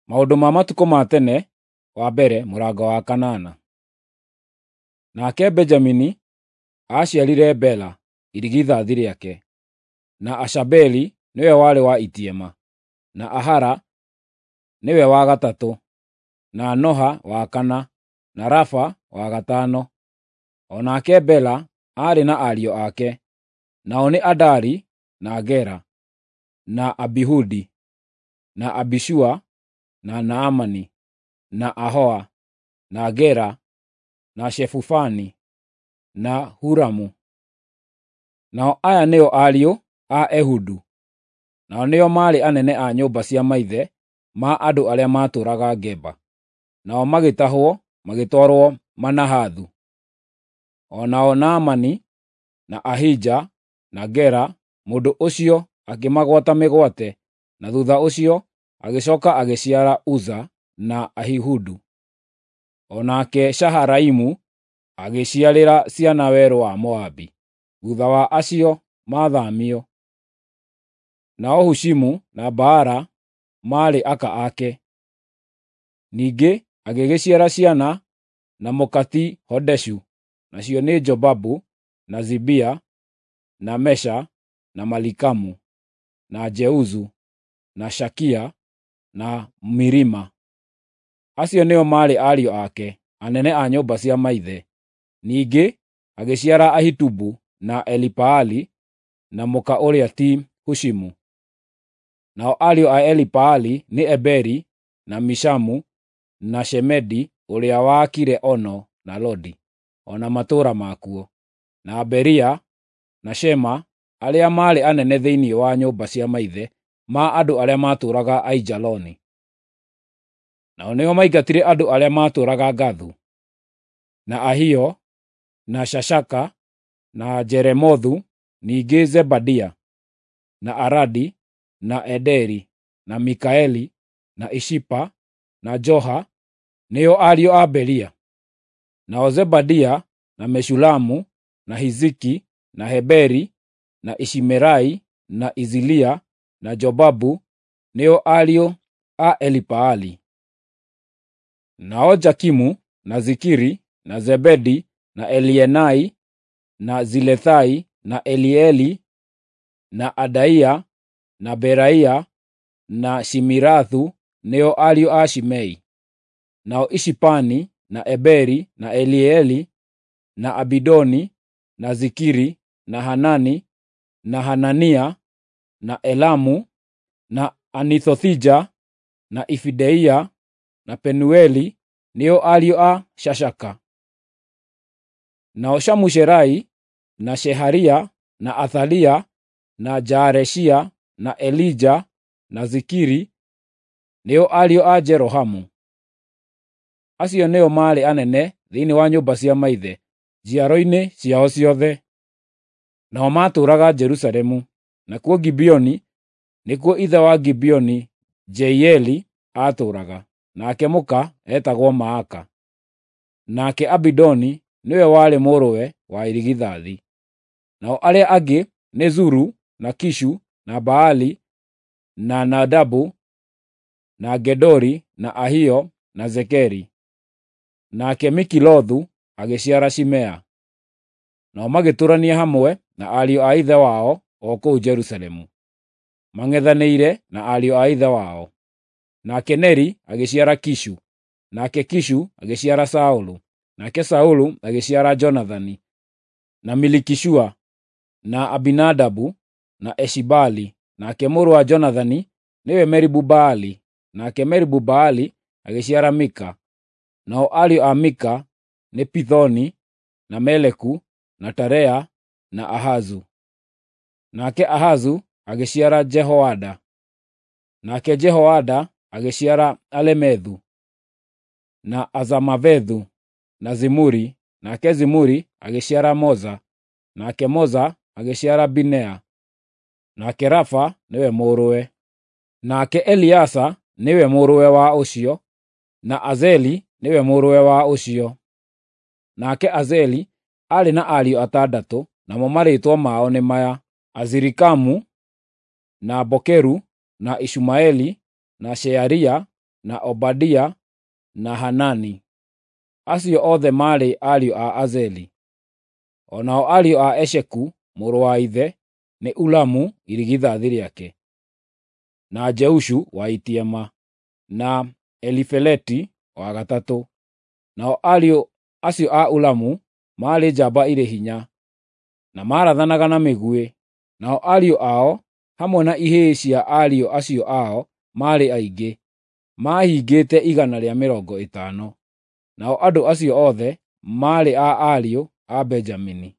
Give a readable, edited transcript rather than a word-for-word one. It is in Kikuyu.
Maũndũ ma matukũ ma tene, wa mbere, mũrango wa kanana. Nake Benjamini aaciarire Bela, irigithathi rĩake, na Ashabeli nĩwe warĩ wa itiema, na Ahara nĩwe wa gatatũ, na Noha wa kana, na Rafa wa gatano. O nake Bela aarĩ na ariũ ake, nao nĩ Adari, na Gera, na Abihudi, na Abishua, na Naamani, na Ahoa, na Gera, na Shefufani, na Huramu. Nao aya nĩo ariũ a Ehudu, nao nĩo maarĩ anene a nyũmba cia maithe ma andũ arĩa maatũũraga Geba, nao magĩtahwo magĩtwarwo Manahathu. O nao Naamani, na Ahija, na Gera, mũndũ ũcio akĩmagwata mĩgwate, na thutha ũcio agĩcooka agĩciara Uza na Ahihudu. O nake Shaharaimu agĩciarĩra ciana werũ wa Moabi, thutha wa acio maathaamio. Nao Hushimu na Baara maarĩ aka ake. Ningĩ agĩgĩciara ciana na Mokati-Hodeshu, nacio nĩ Jobabu, na Zibia, na Mesha, na Malikamu, na Jeuzu, na Shakia, na Mirima. Acio nĩo maarĩ ariũ ake, anene a nyũmba cia maithe. Ningĩ agĩciara Ahitubu na Elipaali, na mũka ũrĩa ti Hushimu. Nao ariũ a Elipaali nĩ Eberi, na Mishamu, na Shemedi ũrĩa waakire Ono na Lodi, o na matũũra makuo, na Beria, na Shema, arĩa maarĩ anene thĩinĩ wa nyũmba cia maithe ma andũ arĩa maatũũraga Aijaloni. Nao nĩo maingatire andũ arĩa maatũũraga Gathu, na Ahio, na Shashaka, na Jeremothu, ningĩ Zebadia, na Aradi, na Ederi, na Mikaeli, na Ishipa, na Joha, nĩo ariũ a Beria. Nao Zebadia, na Meshulamu, na Hiziki, na Heberi, na Ishimerai, na Izilia, na Jobabu, nĩo ariũ a Elipaali. Nao Jakimu, na Zikiri, na Zebedi, na Elienai, na Zilethai, na Elieli, na Adaia, na Beraia, na Shimirathu, nĩo ariũ a Shimei. Nao Ishipani, na Eberi, na Elieli, na Abidoni, na Zikiri, na Hanani, na Hanania, na Elamu, na Anithothija, na Ifideia, na Penueli, nĩo ariũ a Shashaka. Nao Shamusherai, na Sheharia, na Athalia, na Jaareshia, na Elija, na Zikiri, nĩo ariũ a Jerohamu. Acio nĩo maarĩ anene thĩinĩ wa nyũmba cia maithe, njiaro-inĩ ciao ciothe. Nao maatũũraga Jerusalemu, nakuo Gibeoni, nĩkuo ithe wa Gibeoni, Jeieli, aatũũraga, nake mũka eetagwo Maaka. Nake Abidoni nĩwe warĩ mũrũwe wa irigithathi. Nao arĩa angĩ nĩ Zuru, na Kishu, na Baali, na Nadabu, na Gedori, na Ahio, na Zekeri. Nake Mikilothu agĩciara Shimea. Nao magĩtũũrania hamwe na ariũ a ithe wao o kũu Jerusalemu, mang'ethanĩire na ariũ a ithe wao. Nake Neri agĩciara Kishu, nake Kishu agĩciara Saũlũ, nake Saũlũ agĩciara Jonathani, na Milikishua, na Abinadabu, na Eshibali. Nake mũrũ wa Jonathani nĩwe Meribu-Baali, nake Meribu-Baali agĩciara Mika. Nao ariũ a Mika nĩ Pithoni, na Meleku, na Tarea, na Ahazu. Nake Ahazu agĩciara Jehoada. Nake Jehoada agĩciara Alemethu, na Azamavethu, na Zimuri. Nake Zimuri agĩciara Moza. Nake Moza agĩciara Binea. Nake Rafa nĩwe mũrũwe. Nake Eliasa nĩwe mũrũwe wa ũcio, na Azeli nĩwe mũrũwe wa ũcio. Nake Azeli aarĩ na ariũ atandatũ, namo marĩĩtwa mao nĩ maya: Azirikamu, na Bokeru, na Ishumaeli, na Shearia, na Obadia, na Hanani. Acio othe maarĩ ariũ a Azeli. O nao ariũ a Esheku, mũrũ wa ithe, nĩ Ulamu irigithathi rĩake, na Jeushu wa Itiema, na Elifeleti wa gatatũ. Nao ariũ acio a Ulamu maarĩ njamba irĩ hinya, na maarathanaga na mĩguĩ. Nao ariũ ao, hamwe na ihĩĩ cia ariũ acio ao, maarĩ aingĩ, maahingĩte 150. Nao andũ acio othe maarĩ a ariũ a Benjamini.